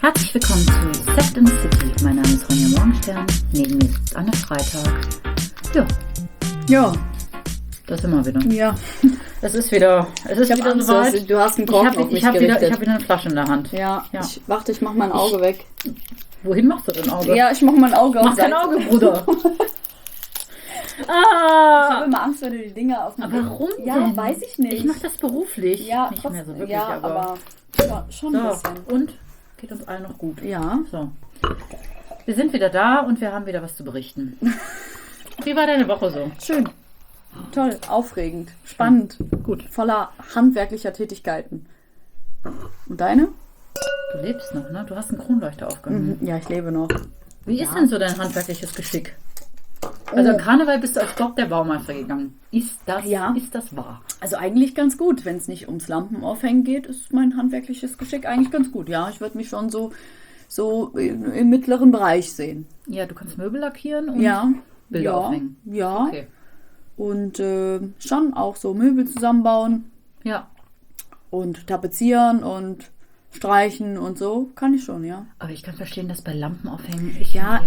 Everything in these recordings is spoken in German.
Herzlich willkommen zu Set in the City. Mein Name ist Ronja Morgenstern. Neben mir sitzt Anne Freitag. Ja. Da sind wir wieder. Ja. Es ist wieder soweit. Du hast einen Korken auf mich gerichtet. Ich habe wieder eine Flasche in der Hand. Ja. Ich mach mein Auge weg. Wohin machst du dein Auge? Ja, ich mach mein Auge auf. Mach dein Auge, Bruder. Ich habe immer Angst, wenn du die Dinger auf dem Aber warum Ja, denn? weiß ich nicht. Ich mache das beruflich. Ja, nicht mehr so wirklich, ja, aber schon ein bisschen. Und? Geht uns allen noch gut. Ja. So. Wir sind wieder da und wir haben wieder was zu berichten. Wie war deine Woche so? Schön. Toll, aufregend, spannend, Gut. voller handwerklicher Tätigkeiten. Und deine? Du lebst noch, ne? Du hast einen Kronleuchter aufgehangen. Ja, ich lebe noch. Wie ist denn so dein handwerkliches Geschick? Also am Karneval bist du als Bob der Baumeister gegangen. Ist das wahr? Also eigentlich ganz gut. Wenn es nicht ums Lampenaufhängen geht, ist mein handwerkliches Geschick eigentlich ganz gut. Ja, ich würde mich schon so im mittleren Bereich sehen. Ja, du kannst Möbel lackieren und Bilder ja, aufhängen. Ja. Okay. Und schon auch so Möbel zusammenbauen Ja. und tapezieren und streichen und so. Kann ich schon, ja. Aber ich kann verstehen, dass bei Lampenaufhängen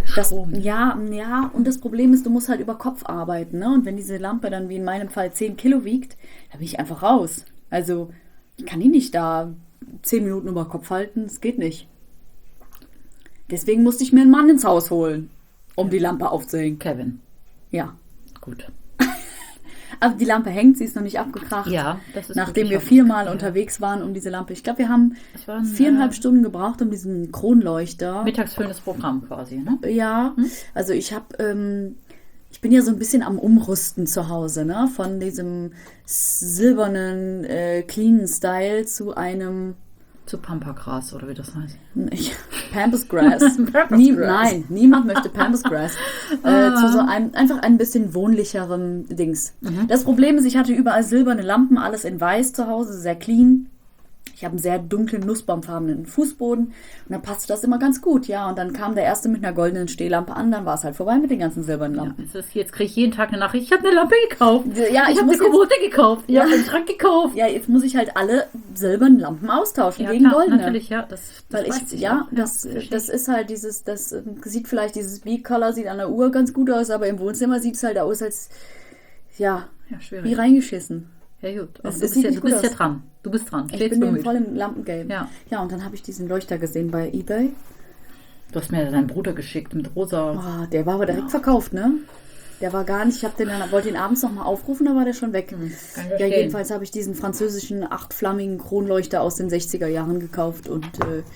und das Problem ist, du musst halt über Kopf arbeiten, ne? Und wenn diese Lampe dann wie in meinem Fall 10 Kilo wiegt, dann bin ich einfach raus. Also ich kann die nicht da 10 Minuten über Kopf halten, das geht nicht. Deswegen musste ich mir einen Mann ins Haus holen, um die Lampe aufzuhängen. Kevin. Ja. Gut. Aber die Lampe hängt, sie ist noch nicht abgekracht. Ja, das ist Nachdem wirklich wir 4-mal ja. unterwegs waren um diese Lampe. Ich glaube, wir haben Es war ein 4,5 Stunden gebraucht um diesen Kronleuchter. mittagsfüllendes Programm quasi, ne? Ja, also ich bin ja so ein bisschen am Umrüsten zu Hause, ne? Von diesem silbernen, cleanen Style zu einem Zu Pampagras oder wie das heißt. Pampas Grass. Nein, niemand möchte Pampas Grass. Zu so einem, einfach ein bisschen wohnlicheren Dings. Das Problem ist, ich hatte überall silberne Lampen, alles in weiß zu Hause, sehr clean. Ich habe einen sehr dunklen, nussbaumfarbenen Fußboden und dann passte das immer ganz gut, ja. Und dann kam der erste mit einer goldenen Stehlampe an, dann war es halt vorbei mit den ganzen silbernen Lampen. Ja, jetzt kriege ich jeden Tag eine Nachricht, ich habe eine Lampe gekauft. Ja, ich habe eine Kommode gekauft. Ich habe einen Schrank gekauft. Ja, jetzt muss ich halt alle silbernen Lampen austauschen Ja, gegen klar, goldene. natürlich, ja. Das ist halt das sieht vielleicht, dieses Beat-Color sieht an der Uhr ganz gut aus, aber im Wohnzimmer sieht es halt aus, als, schwierig. wie reingeschissen. Ja, gut. Das Du sieht nicht gut bist ja aus. dran. Du bist dran. Ich bin voll im Lampengame. Ja. Ja, und dann habe ich diesen Leuchter gesehen bei eBay. Du hast mir deinen Bruder geschickt mit rosa. Oh, der war aber direkt verkauft, ne? Der war gar nicht, wollte ihn abends nochmal aufrufen, da war der schon weg. Kann ich Ja, verstehen. jedenfalls habe ich diesen französischen 8-flammigen Kronleuchter aus den 60er Jahren gekauft und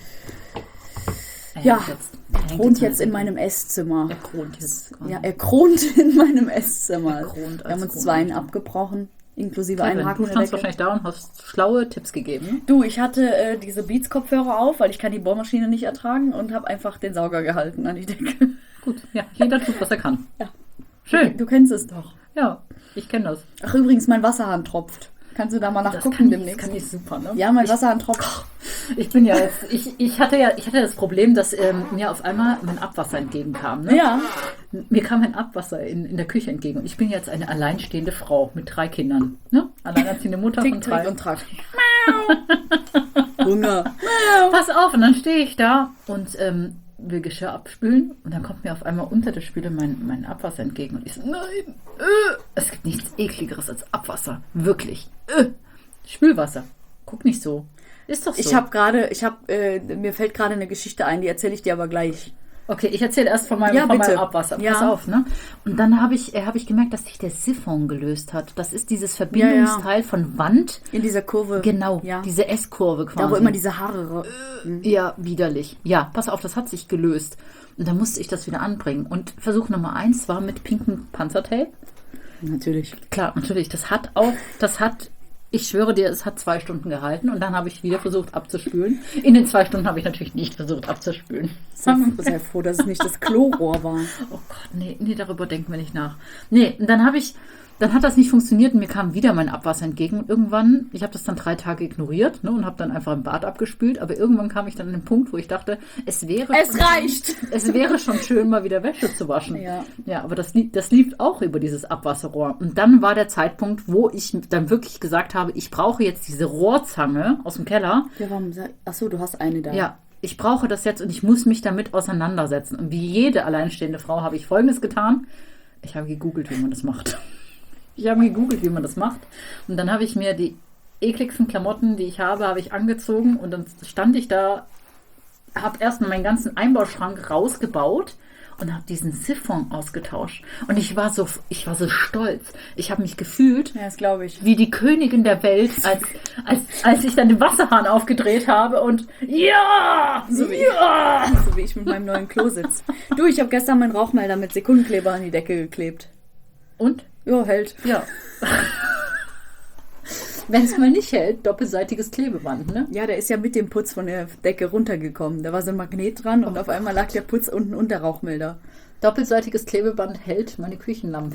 er thront jetzt in meinem Esszimmer. Er thront jetzt. Ja, er thront in meinem Esszimmer. Er thront Wir haben als uns 2 abgebrochen, inklusive Kevin, einen Haken du in der standst Decke. wahrscheinlich da und hast schlaue Tipps gegeben. Du, ich hatte diese Beats-Kopfhörer auf, weil ich kann die Bohrmaschine nicht ertragen und habe einfach den Sauger gehalten an die Decke. Gut, ja, jeder tut, was er kann. Ja. Schön. Du kennst es doch. Ja, ich kenne das. Ach, übrigens, mein Wasserhahn tropft. Kannst du da mal nachgucken demnächst? Das kann ich super, ne? Ja, mein Wasserhahn tropft. Ich bin ja jetzt, ich hatte das Problem, dass mir auf einmal mein Abwasser entgegenkam. Ne? Ja. Mir kam ein Abwasser in der Küche entgegen. Und ich bin jetzt eine alleinstehende Frau mit 3 Kindern. Ne? Alleinerziehende Mutter Tick, von Trick 3. und Track. Hunger. Pass auf, und dann stehe ich da und will Geschirr abspülen. Und dann kommt mir auf einmal unter der Spüle mein Abwasser entgegen. Und ich so, nein, es gibt nichts ekligeres als Abwasser. Wirklich. Spülwasser. Guck nicht so. Ist doch so. Mir fällt gerade eine Geschichte ein, die erzähle ich dir aber gleich. Okay, ich erzähle erst von meinem Abwasser. Ja. Pass auf, ne? Und dann habe ich gemerkt, dass sich der Siphon gelöst hat. Das ist dieses Verbindungsteil von Wand. In dieser Kurve. Genau, Ja. diese S-Kurve quasi. Da, wo immer diese Haare. Ja, widerlich. Ja, pass auf, das hat sich gelöst. Und dann musste ich das wieder anbringen. Und Versuch Nummer 1 war mit pinkem Panzertape. Natürlich. Klar, natürlich. Ich schwöre dir, es hat 2 Stunden gehalten und dann habe ich wieder versucht abzuspülen. In den 2 Stunden habe ich natürlich nicht versucht abzuspülen. Sei froh, dass es nicht das Klorohr war. Oh Gott, nee, darüber denken wir nicht nach. Nee, und dann hat das nicht funktioniert und mir kam wieder mein Abwasser entgegen. Und irgendwann, ich habe das dann 3 Tage ignoriert, ne, und habe dann einfach im Bad abgespült. Aber irgendwann kam ich dann an den Punkt, wo ich dachte, es wäre schon schön, mal wieder Wäsche zu waschen. Ja, aber das lief auch über dieses Abwasserrohr. Und dann war der Zeitpunkt, wo ich dann wirklich gesagt habe, ich brauche jetzt diese Rohrzange aus dem Keller. Ja, warum? Achso, du hast eine da. Ja. ich brauche das jetzt und ich muss mich damit auseinandersetzen. Und wie jede alleinstehende Frau habe ich Folgendes getan. Ich habe gegoogelt, wie man das macht. Und dann habe ich mir die ekligsten Klamotten, die ich habe ich angezogen. Und dann stand ich da, habe erstmal meinen ganzen Einbauschrank rausgebaut und habe diesen Siphon ausgetauscht. Und ich war so stolz. Ich habe mich gefühlt, Ja, das glaube ich. wie die Königin der Welt, als ich dann den Wasserhahn aufgedreht habe und So wie ich mit meinem neuen Klo sitze. Du, ich habe gestern meinen Rauchmelder mit Sekundenkleber an die Decke geklebt. Und? Ja, hält. Ja. Wenn es mal nicht hält, doppelseitiges Klebeband, ne? Ja, der ist ja mit dem Putz von der Decke runtergekommen. Da war so ein Magnet dran und auf einmal lag der Putz unten unter Rauchmelder. Doppelseitiges Klebeband hält meine Küchenlampe.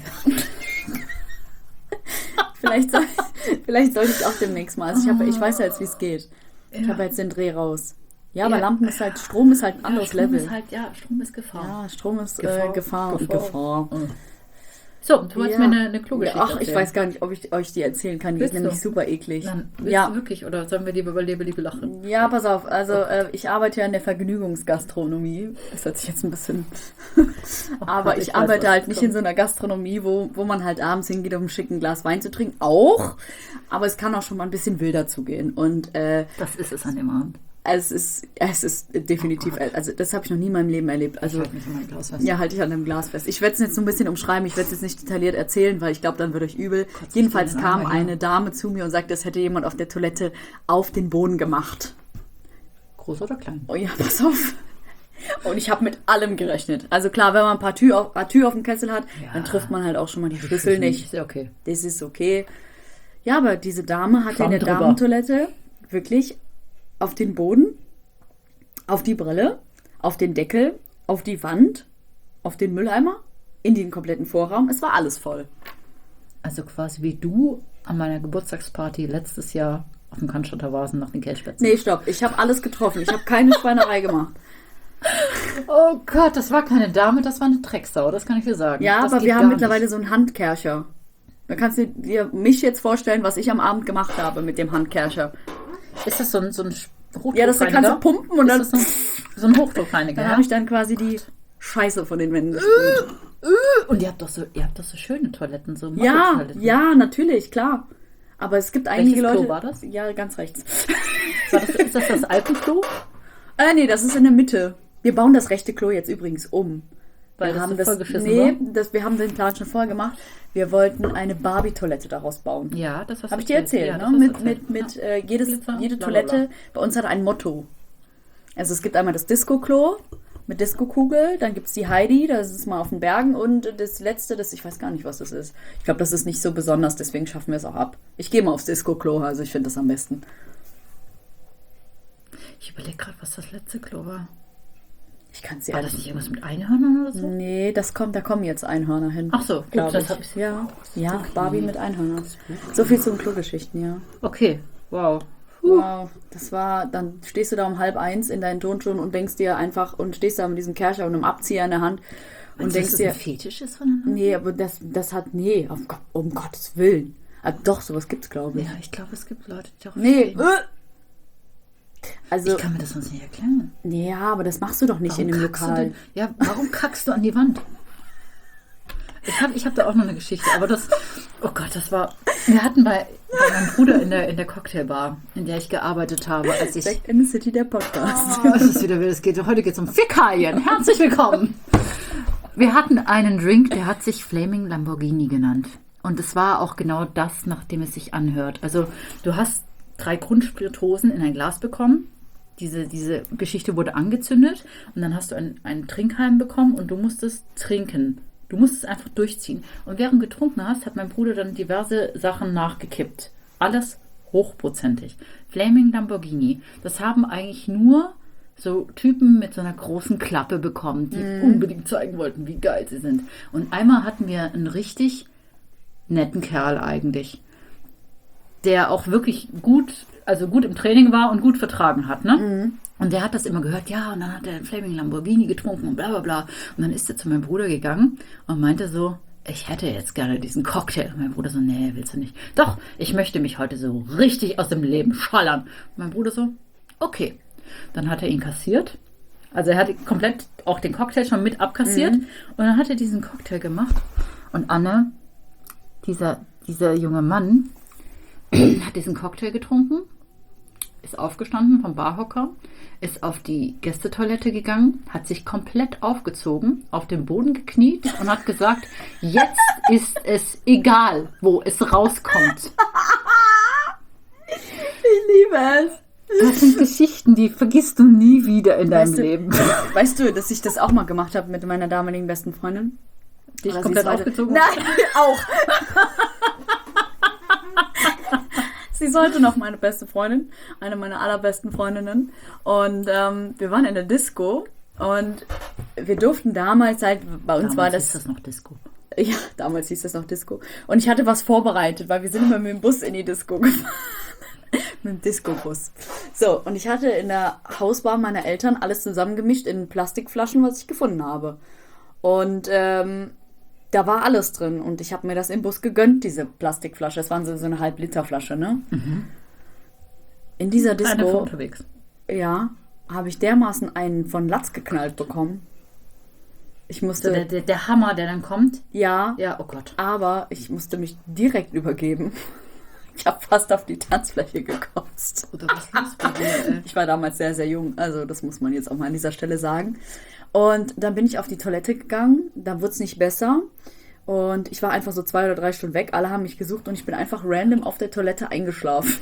Vielleicht sollte ich auch demnächst mal. Also ich weiß ja jetzt, wie es geht. Ich habe jetzt den Dreh raus. Ja, aber Lampen ist halt, Strom ist halt ein anderes Level. Strom ist Gefahr. Ja, Strom ist Gefahr und Gefahr. So, du wolltest mir eine Klogeschichte Ach, ich weiß gar nicht, ob ich euch die erzählen kann. Die ist nämlich super eklig. Willst du wirklich? Oder sollen wir lieber über Liebe lachen? Ja, pass auf. Also ich arbeite ja in der Vergnügungsgastronomie. Das hört sich jetzt ein bisschen... aber ich arbeite halt nicht in so einer Gastronomie, wo man halt abends hingeht, um ein schicken Glas Wein zu trinken. Auch. Aber es kann auch schon mal ein bisschen wilder zugehen. Und das ist es an dem Abend. Es ist definitiv, also das habe ich noch nie in meinem Leben erlebt. Also, ich halte mich an meinem Glas fest. Ja, halte ich an einem Glas fest. Ich werde es jetzt so ein bisschen umschreiben, ich werde es jetzt nicht detailliert erzählen, weil ich glaube, dann wird euch übel. Jedenfalls kam eine Dame zu mir und sagte, das hätte jemand auf der Toilette auf den Boden gemacht. Groß oder klein? Oh ja, pass auf. Und ich habe mit allem gerechnet. Also klar, wenn man ein paar Tür auf dem Kessel hat, dann trifft man halt auch schon mal die Schlüssel nicht. Ist ja okay. Das ist okay. Ja, aber diese Dame hatte in der drüber. Damentoilette wirklich auf den Boden, auf die Brille, auf den Deckel, auf die Wand, auf den Mülleimer, in den kompletten Vorraum. Es war alles voll. Also quasi wie du an meiner Geburtstagsparty letztes Jahr auf dem Cannstatter Vasen nach den Kelchspätzen. Nee, stopp. Ich habe alles getroffen. Ich habe keine Schweinerei gemacht. Oh Gott, das war keine Dame, das war eine Drecksau. Das kann ich dir sagen. Ja, das aber geht wir haben gar mittlerweile nicht. so einen Handkercher. Da kannst du dir mich jetzt vorstellen, was ich am Abend gemacht habe mit dem Handkercher. Ist das so ein Hochdruckreiniger? Ja, das kannst du pumpen und dann... Ist das so ein Hochdruckreiniger? Dann habe ich dann quasi die Scheiße von den Wänden gesprüht. Und ihr habt doch so schöne Toiletten, so Ja, Modeltoiletten. ja, natürlich, klar. Aber es gibt einige Welches Leute... Klo war das? Ja, ganz rechts. Ist das Alpenklo? Nee, das ist in der Mitte. Wir bauen das rechte Klo jetzt übrigens um. Weil das so vollgeschissen war? Wir haben den Plan schon vorher gemacht. Wir wollten eine Barbie-Toilette daraus bauen. Ja, das hast du Habe ich dir erzählt, ja, ne? ja. Jede Glitzer, Toilette bei uns hat ein Motto. Also es gibt einmal das Disco-Klo mit Disco-Kugel, dann gibt es die Heidi, das ist mal auf den Bergen und das letzte, ich weiß gar nicht, was das ist. Ich glaube, das ist nicht so besonders, deswegen schaffen wir es auch ab. Ich gehe mal aufs Disco-Klo, also ich finde das am besten. Ich überlege gerade, was das letzte Klo war. Ich kann es ja War das nicht irgendwas mit Einhörnern oder so? Nee, da kommen jetzt Einhörner hin. Ach so, glaube das ich. hab ich. Ja, Barbie mit Einhörnern. So viel zu den Klogeschichten, ja. Okay, wow. Wow, dann stehst du da um 12:30 in deinen Turnschuhen und denkst dir einfach, und stehst da mit diesem Kercher und einem Abzieher in der Hand und denkst das dir, ein Fetisch ist voneinander? nee, aber das hat, nee, um Gottes Willen. Doch, sowas gibt's, glaube ich. Ja, ich glaube, es gibt Leute, die darauf Nee, stehen. also, Ich kann mir das sonst nicht erklären. ja, aber das machst du doch nicht in dem Lokal. Warum kackst du an die Wand? Ich hab da auch noch eine Geschichte, aber oh Gott, wir hatten bei meinem Bruder in der Cocktailbar, in der ich gearbeitet habe, als ich... Back in the City, der Podcast. Es ist wieder wild, heute geht es um Fäkalien. Herzlich willkommen. Wir hatten einen Drink, der hat sich Flaming Lamborghini genannt. Und es war auch genau das, nach dem es sich anhört. Also du hast 3 Grundspiritosen in ein Glas bekommen. Diese Geschichte wurde angezündet und dann hast du einen Trinkhalm bekommen und du musstest trinken. Du musstest einfach durchziehen. Und während du getrunken hast, hat mein Bruder dann diverse Sachen nachgekippt. Alles hochprozentig. Flaming Lamborghini. Das haben eigentlich nur so Typen mit so einer großen Klappe bekommen, die unbedingt zeigen wollten, wie geil sie sind. Und einmal hatten wir einen richtig netten Kerl eigentlich, der auch wirklich gut im Training war und gut vertragen hat, ne? Und der hat das immer gehört, ja, und dann hat er einen Flaming Lamborghini getrunken und bla bla bla. Und dann ist er zu meinem Bruder gegangen und meinte so, ich hätte jetzt gerne diesen Cocktail. Und mein Bruder so, nee, willst du nicht. Doch, ich möchte mich heute so richtig aus dem Leben schallern. Und mein Bruder so, okay. Dann hat er ihn kassiert. Also er hat komplett auch den Cocktail schon mit abkassiert. Und dann hat er diesen Cocktail gemacht. Und Anne, dieser junge Mann, hat diesen Cocktail getrunken, ist aufgestanden vom Barhocker, ist auf die Gästetoilette gegangen, hat sich komplett aufgezogen, auf den Boden gekniet und hat gesagt, jetzt ist es egal, wo es rauskommt. Ich liebe es. Das sind Geschichten, die vergisst du nie wieder in deinem Leben. Weißt du, dass ich das auch mal gemacht habe mit meiner damaligen besten Freundin? Die ich komplett aufgezogen habe? Nein, auch. Sie ist heute noch meine beste Freundin, eine meiner allerbesten Freundinnen. Und wir waren in der Disco und wir durften damals halt, bei uns war das... Hieß das noch Disco. Ja, damals hieß das noch Disco. Und ich hatte was vorbereitet, weil wir sind immer mit dem Bus in die Disco gefahren. Mit dem Disco-Bus. So, und ich hatte in der Hausbar meiner Eltern alles zusammengemischt in Plastikflaschen, was ich gefunden habe. Und da war alles drin. Und ich habe mir das im Bus gegönnt, diese Plastikflasche. Das waren so eine Halb-Liter-Flasche, ne? Mhm. In dieser Disco... Eine für unterwegs. Ja, habe ich dermaßen einen von Latz geknallt bekommen. Ich musste... So der Hammer, der dann kommt? Ja. Ja, oh Gott. Aber ich musste mich direkt übergeben. Ich habe fast auf die Tanzfläche gekotzt. Oder was los bei dir, ey? Ich war damals sehr, sehr jung. Also das muss man jetzt auch mal an dieser Stelle sagen. Und dann bin ich auf die Toilette gegangen. Da wurde es nicht besser. Und ich war einfach so 2 oder 3 Stunden weg. Alle haben mich gesucht und ich bin einfach random auf der Toilette eingeschlafen.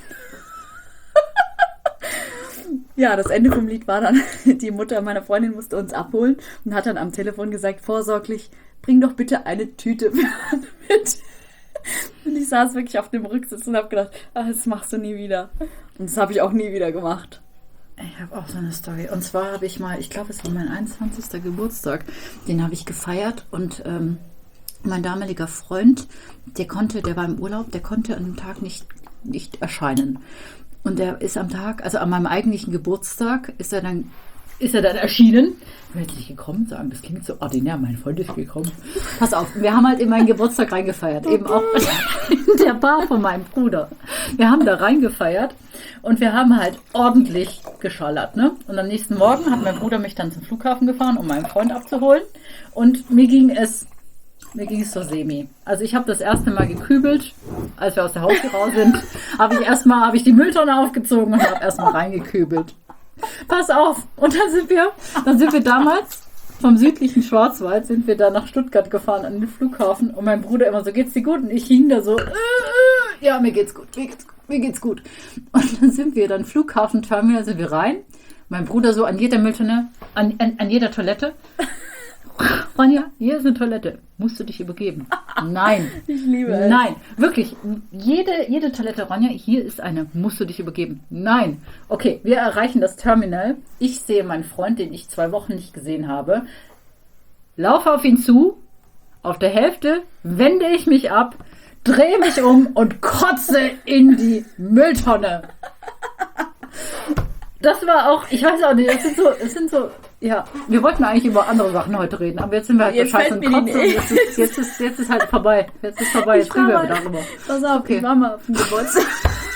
Ja, das Ende vom Lied war dann, die Mutter meiner Freundin musste uns abholen und hat dann am Telefon gesagt, vorsorglich, bring doch bitte eine Tüte mit. Und ich saß wirklich auf dem Rücksitz und habe gedacht, das machst du nie wieder. Und das habe ich auch nie wieder gemacht. Ich habe auch so eine Story. Und zwar habe ich mal, ich glaube, es war mein 21. Geburtstag, den habe ich gefeiert und mein damaliger Freund, der war im Urlaub, der konnte an dem Tag nicht erscheinen. Und der ist am Tag, also an meinem eigentlichen Geburtstag, ist er dann erschienen. Ich will jetzt nicht gekommen sagen, das klingt so ordinär, mein Freund ist gekommen. Pass auf, wir haben halt in meinen Geburtstag reingefeiert, eben auch in der Bar von meinem Bruder. Wir haben da reingefeiert und wir haben halt ordentlich geschallert, ne? Und am nächsten Morgen hat mein Bruder mich dann zum Flughafen gefahren, um meinen Freund abzuholen. Und mir ging es so semi. Also ich habe das erste Mal gekübelt, als wir aus der Haustür raus sind, habe ich die Mülltonne aufgezogen und habe erstmal reingekübelt. Pass auf! Und dann sind wir damals vom südlichen Schwarzwald sind wir da nach Stuttgart gefahren an den Flughafen und mein Bruder immer so, geht's dir gut? Und ich hing da so, ja, mir geht's gut. Und dann sind wir dann Flughafenterminal, sind wir rein. Mein Bruder so an jeder Mülltonne, an jeder Toilette. Ronja, hier ist eine Toilette. Musst du dich übergeben? Nein. Ich liebe es. Nein, wirklich. Jede Toilette, Ronja, hier ist eine. Musst du dich übergeben? Nein. Okay, wir erreichen das Terminal. Ich sehe meinen Freund, den ich 2 Wochen nicht gesehen habe. Laufe auf ihn zu. Auf der Hälfte wende ich mich ab, drehe mich um und kotze in die Mülltonne. Das war auch, ich weiß auch nicht, es sind so, ja, wir wollten eigentlich über andere Sachen heute reden, aber jetzt sind wir halt bei Scheiß und Kotze und jetzt ist halt vorbei. Jetzt reden wir darüber. Pass auf, okay. Ich war mal auf dem Geburtstag.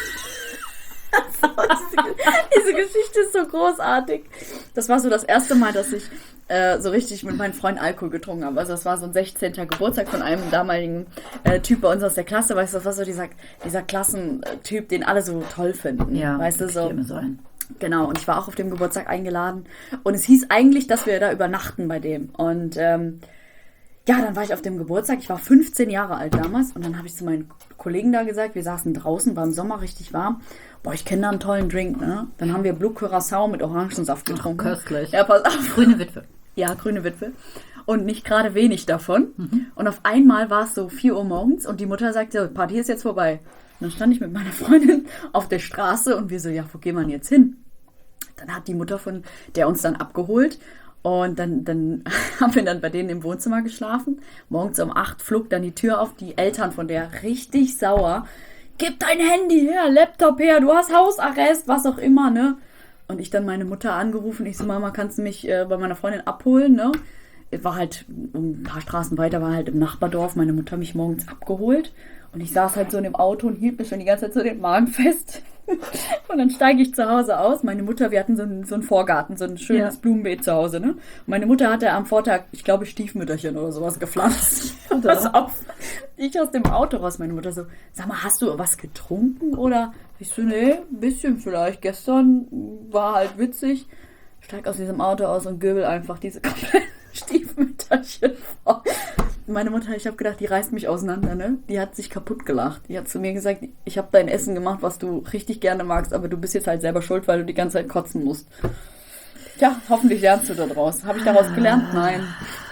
Diese Geschichte ist so großartig. Das war so das erste Mal, dass ich so richtig mit meinem Freund Alkohol getrunken habe. Also das war so ein 16. Geburtstag von einem damaligen Typ bei uns aus der Klasse. Weißt du, das war so dieser Klassentyp, den alle so toll finden. Ja, weißt du, so. Immer so ein. Genau, und ich war auch auf dem Geburtstag eingeladen. Und es hieß eigentlich, dass wir da übernachten bei dem. Und ja, dann war ich auf dem Geburtstag. Ich war 15 Jahre alt damals. Und dann habe ich zu meinen Kollegen da gesagt, wir saßen draußen, war im Sommer richtig warm. Boah, ich kenne da einen tollen Drink, ne? Dann haben wir Blue Curacao mit Orangensaft getrunken. Ach, köstlich. Ja, pass auf. Grüne Witwe. Ja, grüne Witwe. Und nicht gerade wenig davon. Mhm. Und auf einmal war es so 4 Uhr morgens und die Mutter sagte, Party ist jetzt vorbei. Und dann stand ich mit meiner Freundin auf der Straße und wir so, ja, wo gehen wir denn jetzt hin? Dann hat die Mutter von der uns dann abgeholt und dann haben wir dann bei denen im Wohnzimmer geschlafen. Morgens um 8 flog dann die Tür auf, die Eltern von der richtig sauer. Gib dein Handy her, Laptop her, du hast Hausarrest, was auch immer, ne? Und ich dann meine Mutter angerufen, ich so, Mama, kannst du mich bei meiner Freundin abholen, ne? War halt ein paar Straßen weiter, war halt im Nachbardorf, meine Mutter mich morgens abgeholt Und ich saß halt so in dem Auto und hielt mir schon die ganze Zeit so den Magen fest. Und dann steige ich zu Hause aus. Meine Mutter, wir hatten so einen Vorgarten, so ein schönes Blumenbeet zu Hause, ne? Und meine Mutter hatte am Vortag, ich glaube, Stiefmütterchen oder sowas gepflanzt. Pass auf. Ich aus dem Auto raus, meine Mutter so, sag mal, hast du was getrunken? Oder ich so, nee, ein bisschen vielleicht. Gestern war halt witzig. Steig aus diesem Auto aus und göbel einfach diese kompletten Stiefmütterchen vor. Meine Mutter, ich habe gedacht, die reißt mich auseinander, ne? Die hat sich kaputt gelacht. Die hat zu mir gesagt, ich habe dein Essen gemacht, was du richtig gerne magst, aber du bist jetzt halt selber schuld, weil du die ganze Zeit kotzen musst. Tja, hoffentlich lernst du daraus. Habe ich daraus gelernt? Nein.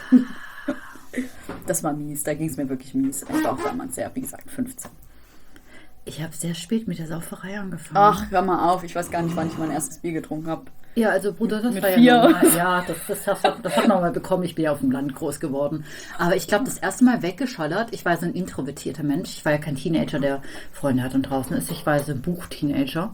Das war mies, da ging es mir wirklich mies. Ich war auch damals sehr, wie gesagt, 15. Ich habe sehr spät mit der Sauferei angefangen. Ach, hör mal auf, ich weiß gar nicht, wann ich mein erstes Bier getrunken habe. Ja, also Bruder, das mit war 4. ja normal. Ja, das hat man mal bekommen. Ich bin ja auf dem Land groß geworden. Aber ich glaube, das erste Mal weggeschallert, ich war so ein introvertierter Mensch. Ich war ja kein Teenager, der Freunde hat und draußen ist. Ich war so ein Buchteenager.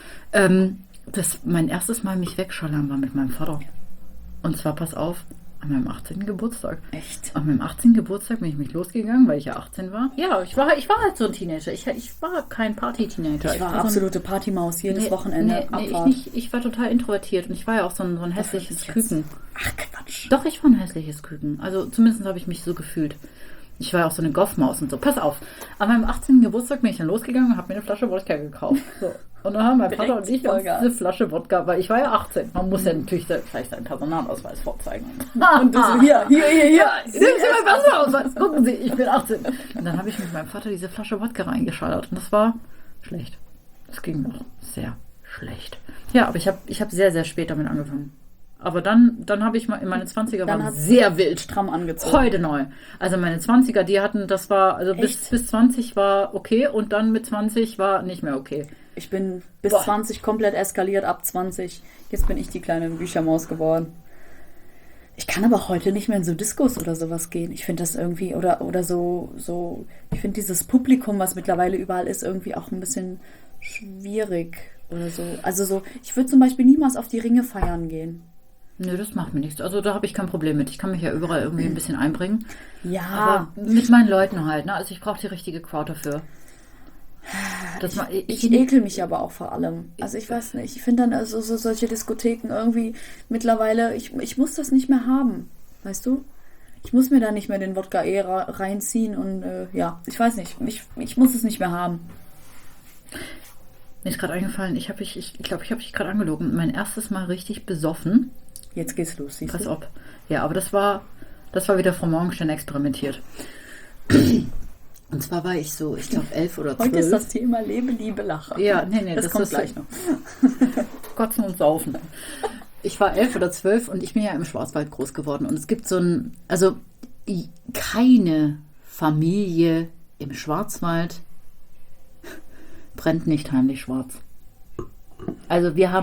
Mein erstes Mal mich wegschallern war mit meinem Vater. Und zwar, pass auf, an meinem 18. Geburtstag. Echt? An meinem 18. Geburtstag bin ich mich losgegangen, weil ich ja 18 war. Ja, ich war halt so ein Teenager. Ich war kein Party-Teenager. Ich war absolute Partymaus, jedes Wochenende Abfahrt. Ich war total introvertiert und ich war ja auch so ein hässliches Küken. Ach, Quatsch. Doch, ich war ein hässliches Küken. Also zumindest habe ich mich so gefühlt. Ich war ja auch so eine Goffmaus und so. Pass auf, an meinem 18. Geburtstag bin ich dann losgegangen und habe mir eine Flasche Wodka gekauft. So. Und dann haben mein Vater und ich uns diese Flasche Wodka, weil ich war ja 18. Man muss ja natürlich gleich seinen Personalausweis vorzeigen. Und du so, hier. Sehen Sie meinen Personalausweis, gucken Sie, ich bin 18. Und dann habe ich mit meinem Vater diese Flasche Wodka reingeschallert. Und das war schlecht. Das ging noch sehr schlecht. Ja, aber ich hab sehr, sehr spät damit angefangen. Aber dann habe ich mal, in meine 20er waren sehr wild. Stramm angezogen. Heute neu. Also meine 20er, die hatten, das war, also bis 20 war okay und dann mit 20 war nicht mehr okay. Ich bin bis 20 komplett eskaliert, ab 20. Jetzt bin ich die kleine Büchermaus geworden. Ich kann aber heute nicht mehr in so Diskos oder sowas gehen. Ich finde das irgendwie, oder so, ich finde dieses Publikum, was mittlerweile überall ist, irgendwie auch ein bisschen schwierig oder so. Also so, ich würde zum Beispiel niemals auf die Ringe feiern gehen. Nö, das macht mir nichts. Also da habe ich kein Problem mit. Ich kann mich ja überall irgendwie ein bisschen einbringen. Ja. Aber mit meinen Leuten halt, ne? Also ich brauche die richtige Crowd dafür. Ich ekel mich aber auch vor allem. Also ich weiß nicht, ich finde dann also so solche Diskotheken irgendwie mittlerweile, ich muss das nicht mehr haben, weißt du? Ich muss mir da nicht mehr den Wodka reinziehen und ja, ich weiß nicht, ich muss es nicht mehr haben. Mir ist gerade eingefallen, ich glaube, ich habe dich gerade angelogen. Mein erstes Mal richtig besoffen. Jetzt geht's los, siehst du? Pass auf. Ja, aber das war wieder Frau Morgenstern experimentiert. Und zwar war ich so, ich glaube 11 oder 12. Heute ist das Thema Lebe, Liebe, Lache. Ja, nee, das kommt gleich noch. Kotzen und Saufen. Ich war 11 oder 12 und ich bin ja im Schwarzwald groß geworden. Und es gibt also keine Familie im Schwarzwald brennt nicht heimlich schwarz. Also wir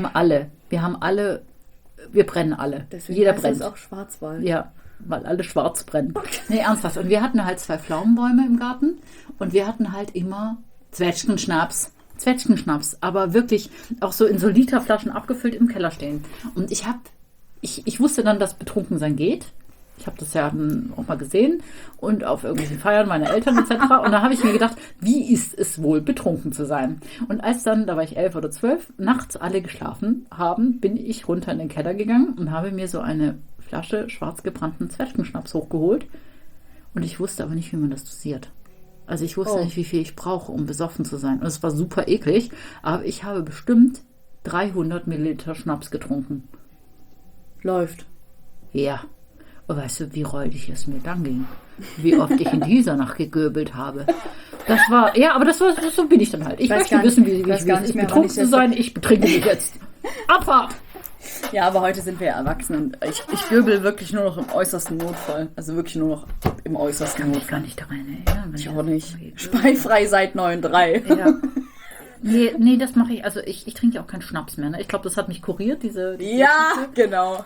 brennen alle. Deswegen jeder heißt brennt. Es auch Schwarzwald. Ja, weil alle schwarz brennen. Nee, ernsthaft. Und wir hatten halt 2 Pflaumenbäume im Garten und wir hatten halt immer Zwetschgenschnaps, aber wirklich auch so in so Literflaschen abgefüllt im Keller stehen. Und ich wusste dann, dass Betrunkensein geht. Ich habe das ja auch mal gesehen und auf irgendwelchen Feiern meiner Eltern etc. Und da habe ich mir gedacht, wie ist es wohl, betrunken zu sein? Und als dann, da war ich 11 oder 12, nachts alle geschlafen haben, bin ich runter in den Keller gegangen und habe mir so eine Flasche schwarz gebrannten Zwetschgenschnaps hochgeholt. Und ich wusste aber nicht, wie man das dosiert. Also ich wusste nicht, wie viel ich brauche, um besoffen zu sein. Und es war super eklig, aber ich habe bestimmt 300 Milliliter Schnaps getrunken. Läuft. Ja. Und weißt du, wie räudig es mir dann ging? Wie oft ich in dieser Nacht gegöbelt habe. Das war, ja, aber so bin ich dann halt. Ich möchte wissen, wie es ist, betrunken zu sein. Ich betrinke mich jetzt. Abfahrt! Ja, aber heute sind wir ja erwachsen und ich göbel wirklich nur noch im äußersten Notfall. Also wirklich nur noch im äußersten Notfall. Ich kann mich gar nicht daran erinnern. Ich auch nicht. Speifrei seit 9,3. Ja. Nee, das mache ich. Also ich trinke ja auch keinen Schnaps mehr. Ne? Ich glaube, das hat mich kuriert, diese ja, genau.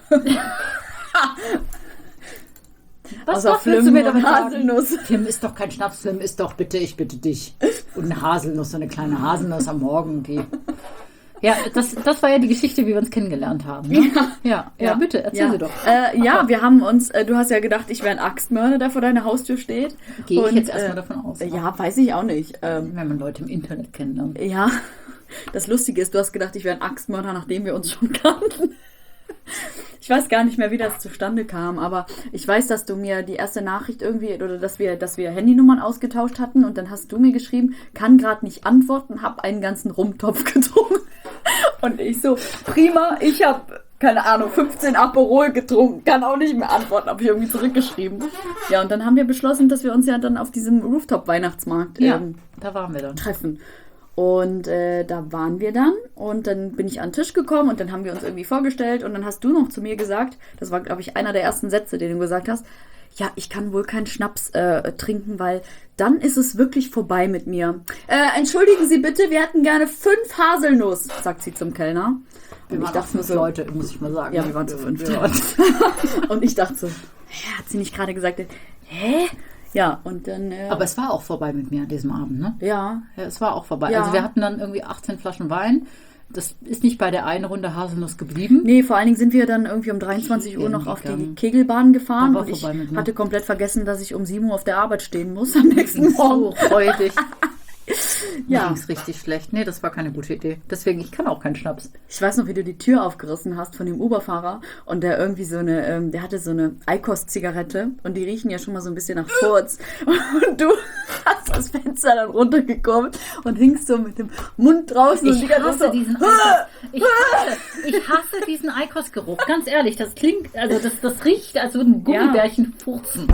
Was willst du mir damit Haselnuss sagen? Tim ist doch kein Schnaps, Tim ist doch bitte, ich bitte dich. Und eine Haselnuss, so eine kleine Haselnuss am Morgen, die Ja, das war ja die Geschichte, wie wir uns kennengelernt haben. Ne? Ja, bitte, erzähl sie doch. Wir haben uns, du hast ja gedacht, ich wäre ein Axtmörder, der vor deiner Haustür steht. Gehe ich jetzt erstmal davon aus. Ja, weiß ich auch nicht. Wenn man Leute im Internet kennenlernt. Ja, das Lustige ist, du hast gedacht, ich wäre ein Axtmörder, nachdem wir uns schon kannten. Ich weiß gar nicht mehr, wie das zustande kam, aber ich weiß, dass du mir die erste Nachricht irgendwie, oder dass wir Handynummern ausgetauscht hatten und dann hast du mir geschrieben, kann gerade nicht antworten, hab einen ganzen Rumtopf getrunken. Und ich so, prima, ich habe, keine Ahnung, 15 Aperol getrunken, kann auch nicht mehr antworten, habe ich irgendwie zurückgeschrieben. Ja, und dann haben wir beschlossen, dass wir uns ja dann auf diesem Rooftop-Weihnachtsmarkt da waren wir dann. treffen. Und da waren wir dann und dann bin ich an den Tisch gekommen und dann haben wir uns irgendwie vorgestellt und dann hast du noch zu mir gesagt, das war, glaube ich, einer der ersten Sätze, den du gesagt hast, ja, ich kann wohl keinen Schnaps trinken, weil dann ist es wirklich vorbei mit mir. Entschuldigen Sie bitte, wir hätten gerne 5 Haselnuss, sagt sie zum Kellner. Und ich dachte, 5 Leute, muss ich mal sagen. Ja, wir waren zu 5. Und ich dachte so, hat sie nicht gerade gesagt, hä? Ja, und dann... Aber es war auch vorbei mit mir an diesem Abend, ne? Ja. Ja, es war auch vorbei. Ja. Also wir hatten dann irgendwie 18 Flaschen Wein. Das ist nicht bei der einen Runde Haselnuss geblieben. Nee, vor allen Dingen sind wir dann irgendwie um 23 Uhr noch auf die Kegelbahn gefahren. Und ich hatte komplett vergessen, dass ich um 7 Uhr auf der Arbeit stehen muss am nächsten Morgen. So freudig. Ja. Mir ging's richtig schlecht. Nee, das war keine gute Idee. Deswegen, ich kann auch keinen Schnaps. Ich weiß noch, wie du die Tür aufgerissen hast von dem Uberfahrer und der irgendwie der hatte so eine Eikos-Zigarette und die riechen ja schon mal so ein bisschen nach Furz. Und du hast das Fenster dann runtergekurbelt und hingst so mit dem Mund draußen. Ich hasse diesen Eikos. Ich hasse diesen Eikos-Geruch. Ganz ehrlich, das klingt, also das riecht, als würden Gummibärchen furzen.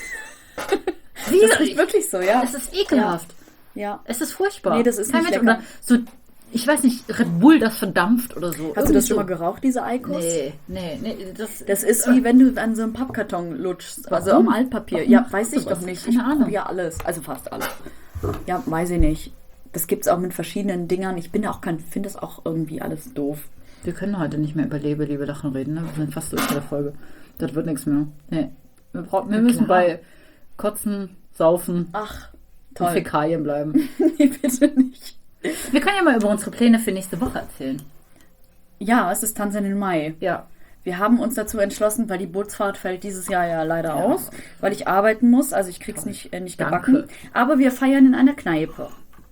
Das riecht wirklich so, ja. Es ist ekelhaft. Ja. Es ist furchtbar. Nee, das ist nicht lecker. Oder so, ich weiß nicht, Red Bull, das verdampft oder so. Hast du das schon mal geraucht, diese Eikos? Nee. Das ist wie wenn du an so einem Pappkarton lutschst, also am Altpapier. Warum? Ja, weiß ich doch nicht. Keine Ahnung. Ja, alles. Also fast alles. Ja, weiß ich nicht. Das gibt's auch mit verschiedenen Dingern. Ich finde das auch irgendwie alles doof. Wir können heute nicht mehr über Liebe, Lachen reden, ne? Wir sind fast durch mit der Folge. Das wird nichts mehr. Nee. Wir müssen bei Kotzen, Saufen und Fäkalien bleiben. Nee, bitte nicht. Wir können ja mal über unsere Pläne für nächste Woche erzählen. Ja, es ist Tanzen im Mai. Ja. Wir haben uns dazu entschlossen, weil die Bootsfahrt fällt dieses Jahr ja leider aus, weil ich arbeiten muss, also ich krieg's nicht gebacken. Danke. Aber wir feiern in einer Kneipe.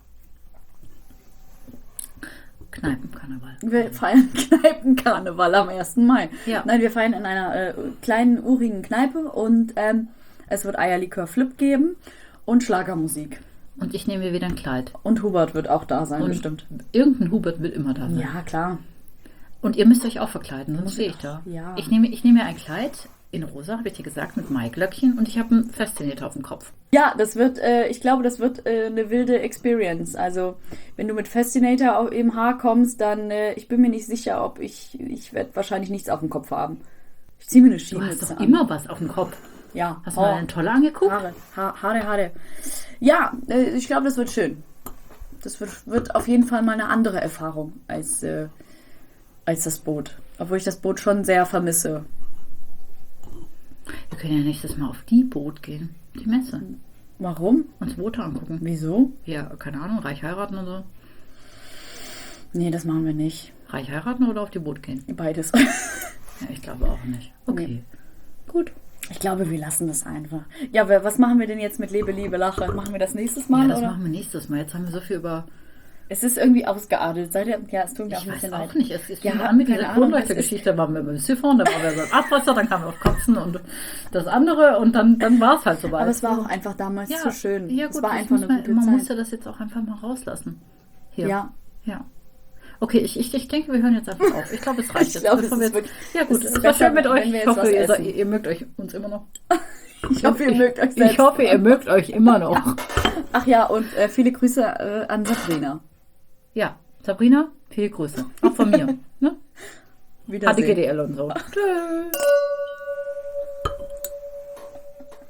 Kneipenkarneval. Wir feiern Kneipenkarneval am 1. Mai. Ja. Nein, wir feiern in einer kleinen, urigen Kneipe und es wird Eierlikör Flip geben und Schlagermusik. Und ich nehme mir wieder ein Kleid. Und Hubert wird auch da sein, Und bestimmt. Irgendein Hubert wird immer da sein. Ja, klar. Und ihr müsst euch auch verkleiden, sonst stehe ich da. Ja. Ich nehme mir ein Kleid in rosa, habe ich dir gesagt, mit Maiglöckchen und ich habe einen Fascinator auf dem Kopf. Ja, ich glaube, das wird eine wilde Experience. Also, wenn du mit Fascinator im Haar kommst, dann, ich bin mir nicht sicher, ob ich werde wahrscheinlich nichts auf dem Kopf haben. Ich ziehe mir eine Du Schienenmütze hast doch an. immer was auf dem Kopf. Ja. Hast du mal eine tolle angeguckt? Haare. Ja, ich glaube, das wird schön. Das wird auf jeden Fall mal eine andere Erfahrung als das Boot. Obwohl ich das Boot schon sehr vermisse. Wir können ja nächstes Mal auf die Boot gehen. Die Messe. Warum? Uns Boote angucken. Wieso? Ja, keine Ahnung, reich heiraten oder so. Nee, das machen wir nicht. Reich heiraten oder auf die Boot gehen? Beides. Ja, ich glaube auch nicht. Okay. Nee. Gut. Ich glaube, wir lassen das einfach. Ja, was machen wir denn jetzt mit Lebe, Liebe, Lache? Machen wir das nächstes Mal? Ja, das oder? machen wir nächstes Mal. Jetzt haben wir so viel über... Es ist irgendwie ausgeadelt. Es tut mir auch Ich ein weiß bisschen auch leid. nicht. Es fing Ja, an mit keine dieser Ahnung, Kronleuchtergeschichte. Da waren wir beim Siphon, dann waren wir beim Abwasser, dann kamen wir auf Kotzen und das andere und dann war es halt so weit. Aber es war auch einfach damals zu schön. Ja, gut, es war das einfach muss eine gute man Zeit. musste das jetzt auch einfach mal rauslassen. Hier. Ja. Okay, ich denke, wir hören jetzt einfach auf. Ich glaube, es reicht jetzt. glaube, Bevor es wir ist jetzt wirklich- ja gut, es ist es war besser, schön mit euch. wenn wir Ich jetzt hoffe, was essen. ihr mögt uns immer noch. Ich hoffe, ihr mögt euch selbst. Ich hoffe, ihr mögt euch immer noch. Ach ja, und viele Grüße an Sabrina. Ja, Sabrina, viele Grüße. Auch von mir. Ne? Wiedersehen. HDGDL und so. Tschüss.